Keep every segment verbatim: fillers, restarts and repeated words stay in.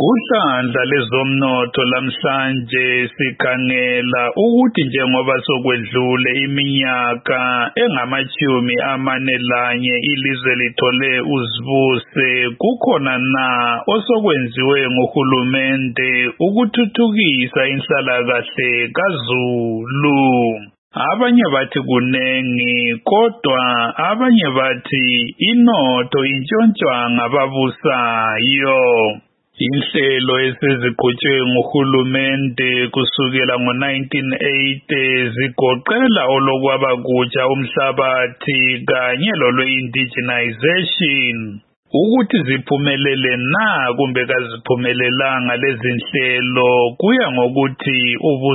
Kuhlandla lezomnotho lamhlanje sikhangela ukuthi njengoba sokwedlule iminyaka engamachumi amane lanye ilizwe lithole uzibuse, kukhona na osokwenziwe nguhulumende ukuthuthukisa inhlalakahle kaZulu. Abanye bathi kunengi kodwa abanye bathi inotho intshontshwa ngababusayo. Inhlelo eseziqhutshwe nguhulumende kusukela ngo nineteen eighty zigoqela olokwaba kutsha umhlabathi kanye lolwe-indigenization. Ukuthi ziphumelele na kumbe kaziphumelelanga lezi nhlelo kuya ngokuthi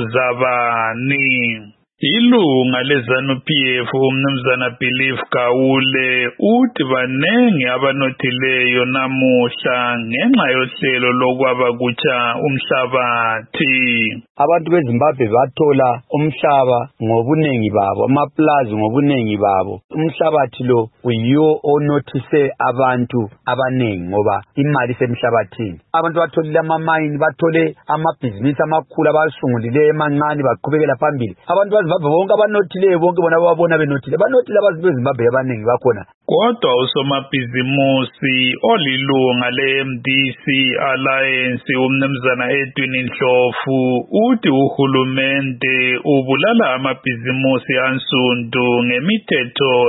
ubuzabani. Ilunga leZANU-P F umnumzana Believe Gawule uthi banengi abanothileyo namuhla ngenxa yohlelo lokwaba kutsha umhlabathi. Abantu beZimbabwe bathola umhlaba ngobunengi babo, amaplazi ngobunengi babo. Umhlabathi lo uyiwo onothise abantu abanengi ngoba imali semhlabathini. Abantu batholile amamayini, bathole amabhizinisi amakhulu abasungulile emancane baqhubekela phambili. Abantu baZimbabwe bonke abanothileyo bonke bona babona benothile. Banothile abantu beZimbabwe abanengi bakhona. Kodwa usomabhizimusi olilunga le-M D C Alliance umnumzana Edwin Ndlovu uthi uhulumende ubulala amabhizimusi ansundu ngemithetho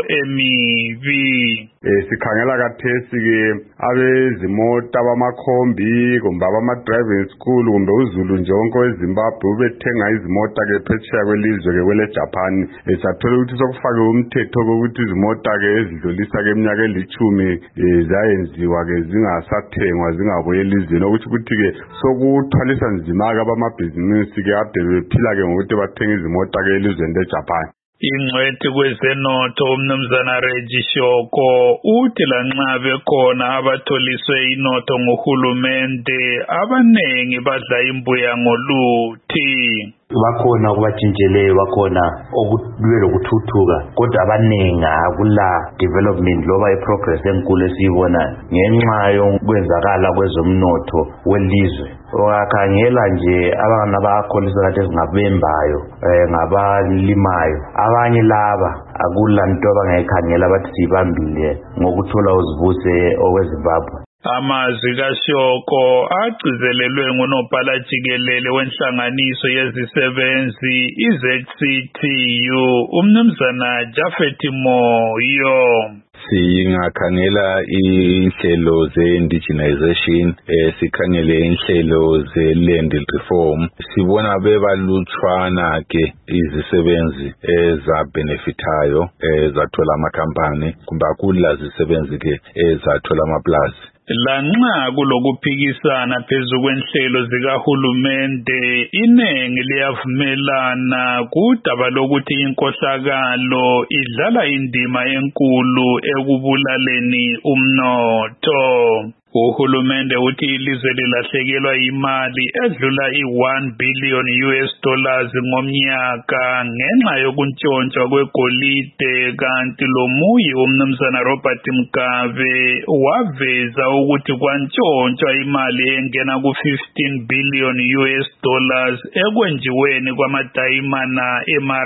emibi. Eh sikhangela kathesi ke abezimota bamakhombi kumbe abama-driving school kumbe uZulu nje wonke weZimbabwe ubethenga izimota ke phetsheya kwelizwe ke kwele Japan. Esathola ukuthi sokufakiwe umthetho ukuthi izimota ke ezidlulisa ke eminyaka elithumi zayenziwa ke zingasathengwa zingabuye elizweni, ukuthi ukuthi ke sokuthwalisa nzima ke abamabhizinisi ke ade bephila ke ngokuthi bathenga izimota ke elizweni leJapan. Ingcwethi kwezenotho umnumzana Reggie Shoko uthi lanxa bekhona abatholiswe inotho nguhulumende abanengi badla imbuya ngoluthi. Bakhona okubatshintsheleyo, bakhona okube lokuthuthuka, kodwa abanengi akula development loba iprogress enkulu esiyibonayo ngenxa yokwenzakala kwezomnotho welizwe. Wakhangela nje abana bakholisa kade ezingabembayo eh ngabalimayo, abanye laba akula nto abangayikhangela bathi sibambile ngokuthola uzibuse okweZimbabwe. Amazwi kaShoko agcizelelwe ngunobhala jikelele wenhlanganiso yezisebenzi i-Z C T U umnumzana Japhet Moyo. Singakhangela inhlelo ze-indigenization, eh sikhangele inhlelo ze-land reform, sibona bebalutshwana ke izisebenzi ezabenefitayo ezathola amakhampani kumbe akula zisebenzi ke ezathola amaplazi. Lanxa kulokuphikisana phezu kwenhlelo zikahulumende, inengi liyavumelana kudaba lokuthi inkohlakalo idlala indima enkulu ekubulaleni umnotho. Uhulumende uthi ilizwe lilahlekelwa imali edlula i-one billion U S dollars ngomnyaka ngenxa yokuntshontsha kwegolide, kanti lo muyi umnumzana Robert Mugabe waveza ukuthi kwantshontsha imali engena ku-fifteen billion U S dollars ekwenjiweni kwamadayimana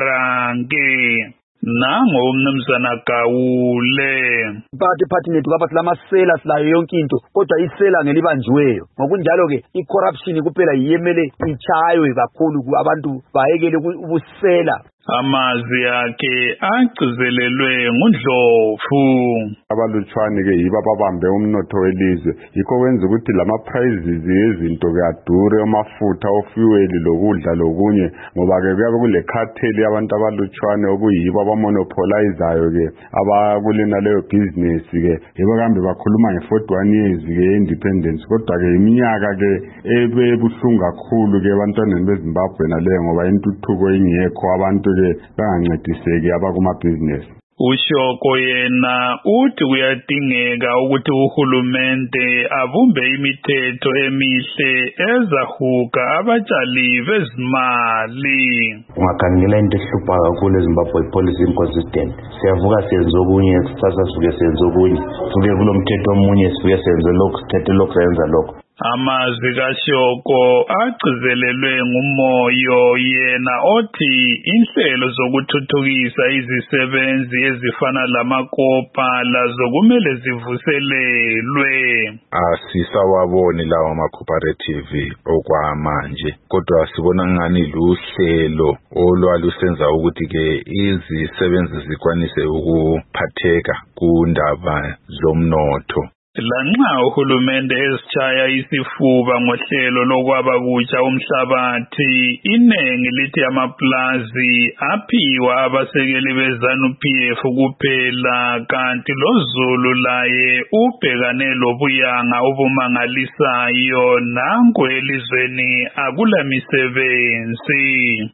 eMarange. Nango umnumzana Gawule. But department kwabathi lamasela silayo yonke into kodwa isela ngelibanjiweyo. Ngokunjalo ke i-corruption kuphela yiyemele ichaywe kakhulu abantu bayekele ubusela. Amazwi akhe agcizelelwe nguNdlovu. Abalutshwane ke yiba babambe umnotho welizwe, yikho kwenza ukuthi lama prices yezinto ke adure, amafutha ofuel lokudla lokunye, ngoba ke kuyabe kule cartel yabantu abalutshwane okuyibo abamonopolizayo ke abakulena leyo business ke yibo kambe bakhuluma nge-forty-one years ke independence, kodwa ke iminyaka ke ebebuhlungu kakhulu ke ebantwaneni beZimbabwe naleyo ngoba intuthuko ingekho, abantu ke bangancediseki abakuma business. Ushoko yena uthi kuyadingeka ukuthi uhulumende abumbe imithetho emihle ezahuka abatshali bezimali. Ungakhangela into ehlupha kakhulu eZimbabwe policy inconsistent. Siyavuka senze okunye, kusasa suke senze okunye. Suke kulomthetho omunye sibuye senze lokho, sithethe lokho senza lokho. Amazwi kaShoko agcizelelwe nguMoyo yena othi inhlelo zokuthuthukisa izisebenzi ezifana lamakopa lazo kumele zivuselelwe. Asisawaboni lawa ma-cooperative okwamanje kodwa sibona ngani luhlelo olwalusenza ukuthi-ke izisebenzi zikwanise ukuphatheka kundaba zomnotho. Lanxa uhulumende ezitshaya isifuba ngohlelo lokwaba kutsha umhlabathi, inengi lithi amaplazi aphiwa abasekeli beZANU P F kuphela, kanti loZulu laye ubhekane lobuyanga obumangalisayo nanku elizweni akula misebenzi.